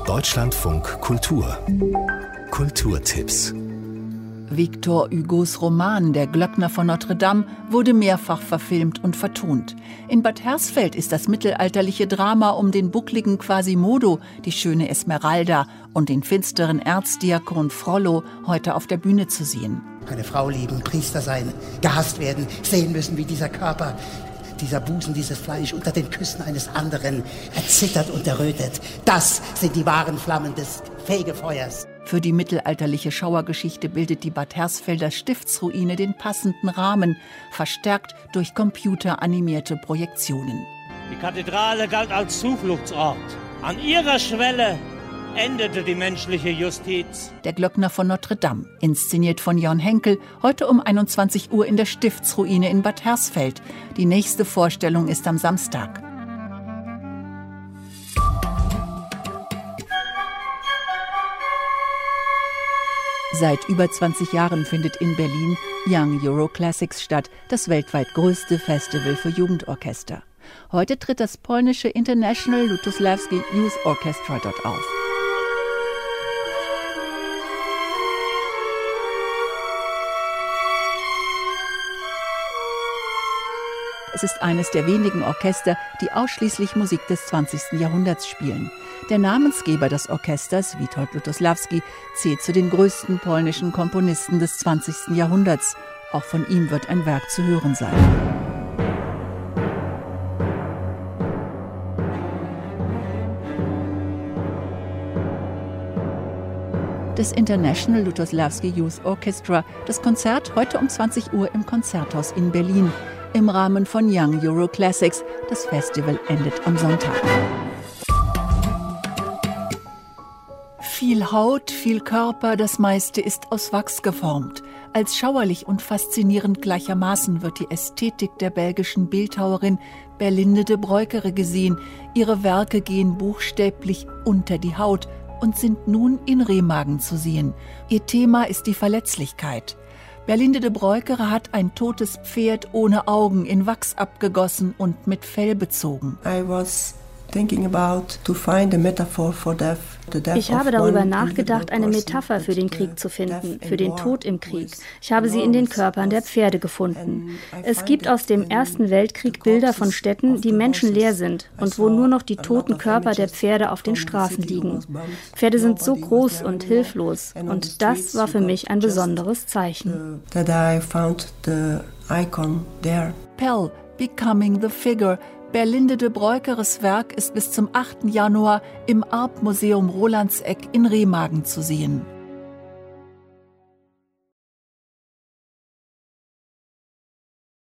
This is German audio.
Deutschlandfunk Kultur. Kulturtipps. Victor Hugos Roman »Der Glöckner von Notre Dame« wurde mehrfach verfilmt und vertont. In Bad Hersfeld ist das mittelalterliche Drama um den buckligen Quasimodo, die schöne Esmeralda und den finsteren Erzdiakon Frollo heute auf der Bühne zu sehen. Eine Frau lieben, Priester sein, gehasst werden, sehen müssen, wie dieser Körper, dieser Busen, dieses Fleisch unter den Küssen eines anderen erzittert und errötet. Das sind die wahren Flammen des Fegefeuers. Für die mittelalterliche Schauergeschichte bildet die Bad Hersfelder Stiftsruine den passenden Rahmen, verstärkt durch computeranimierte Projektionen. Die Kathedrale galt als Zufluchtsort. An ihrer Schwelle endete die menschliche Justiz. Der Glöckner von Notre Dame, inszeniert von Jörn Henkel, heute um 21 Uhr in der Stiftsruine in Bad Hersfeld. Die nächste Vorstellung ist am Samstag. Seit über 20 Jahren findet in Berlin Young Euro Classics statt, das weltweit größte Festival für Jugendorchester. Heute tritt das polnische International Lutosławski Youth Orchestra dort auf. Es ist eines der wenigen Orchester, die ausschließlich Musik des 20. Jahrhunderts spielen. Der Namensgeber des Orchesters, Witold Lutosławski, zählt zu den größten polnischen Komponisten des 20. Jahrhunderts. Auch von ihm wird ein Werk zu hören sein. Das International Lutosławski Youth Orchestra, das Konzert heute um 20 Uhr im Konzerthaus in Berlin. Im Rahmen von Young Euro Classics. Das Festival endet am Sonntag. Viel Haut, viel Körper, das meiste ist aus Wachs geformt. Als schauerlich und faszinierend gleichermaßen wird die Ästhetik der belgischen Bildhauerin Berlinde de Breukere gesehen. Ihre Werke gehen buchstäblich unter die Haut und sind nun in Remagen zu sehen. Ihr Thema ist die Verletzlichkeit. Berlinde de Breukere hat ein totes Pferd ohne Augen in Wachs abgegossen und mit Fell bezogen. Ich habe darüber nachgedacht, eine Metapher für den Krieg zu finden, für den Tod im Krieg. Ich habe sie in den Körpern der Pferde gefunden. Es gibt aus dem Ersten Weltkrieg Bilder von Städten, die menschenleer sind und wo nur noch die toten Körper der Pferde auf den Straßen liegen. Pferde sind so groß und hilflos und das war für mich ein besonderes Zeichen. Pell, Becoming the Figure. Berlinde de Breukeres Werk ist bis zum 8. Januar im Arp-Museum Rolandseck in Remagen zu sehen.